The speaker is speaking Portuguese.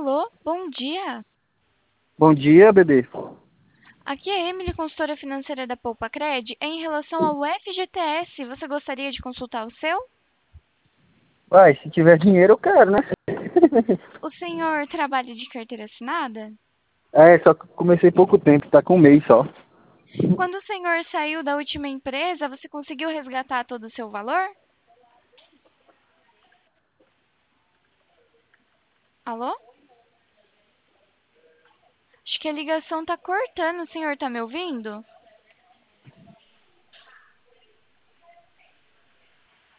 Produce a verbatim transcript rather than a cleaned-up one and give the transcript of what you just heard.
Alô, bom dia. Bom dia, bebê. Aqui é a Emily, consultora financeira da Poupa Cred. É em relação ao F G T S. Você gostaria de consultar o seu? Vai, se tiver dinheiro eu quero, né? O senhor trabalha de carteira assinada? É, só que comecei pouco tempo, tá com um mês só. Quando o senhor saiu da última empresa, você conseguiu resgatar todo o seu valor? Alô? Acho que a ligação tá cortando. O senhor tá me ouvindo?